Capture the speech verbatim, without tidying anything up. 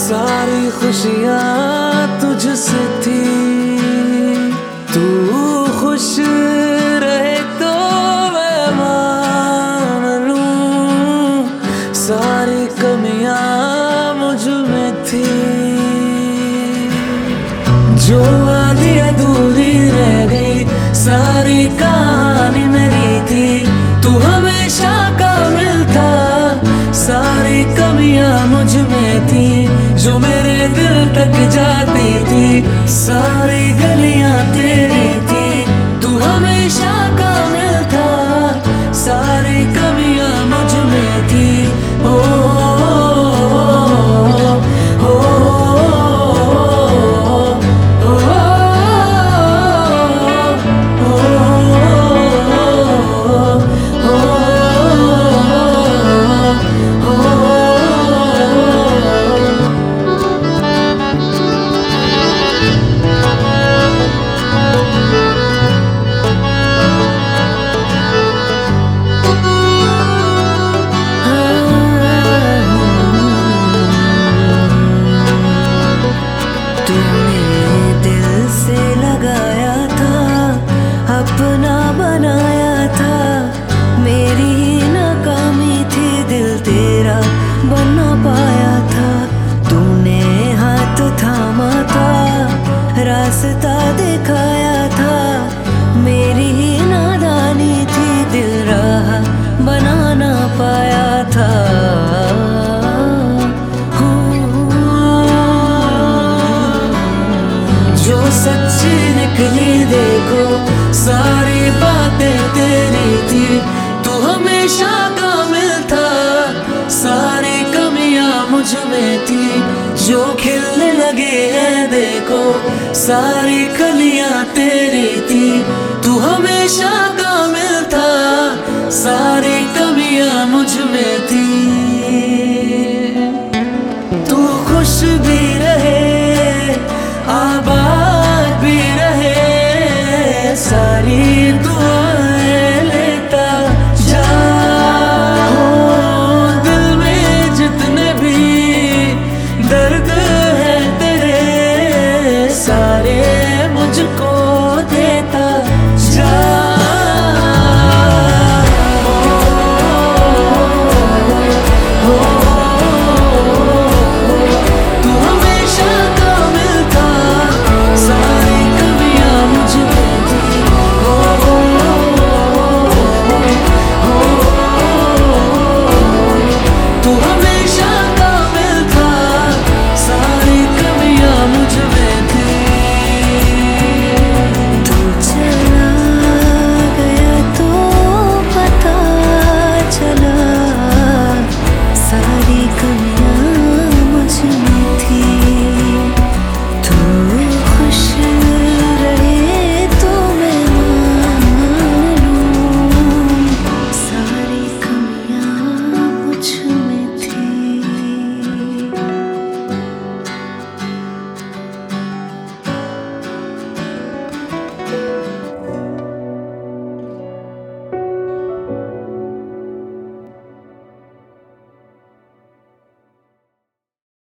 सारी खुशियाँ तुझसे थी, तू खुश रहे तो मैं मान लूं। सारी कमियाँ मुझ में थी, जो आधी अधूरी रह गई सारी कहानी मेरी थी। तू हमेशा काबिल था, सारी कमियां मुझ में थी, जो मेरे दिल तक जाती थी। सारी गलियां तेरी थी, तू हमेशा काबिल था, सारी कमियां मुझ में थी। ओ, ओ, ओ, अपना बनाया था, मेरी नाकामी थी, दिल तेरा बना पाया था। तूने हाथ थामा था, रास्ता दिखाया था, मेरी नादानी थी, दिल राह बना ना पाया था। जो सच्ची निकली देखो सारी बातें तेरी थी, तू हमेशा कामिल था, सारी कमियां मुझ में थी। जो खिलने लगे हैं देखो सारी कलियां तेरी थी, तू हमेशा कामिल था, सारी कमियां मुझ में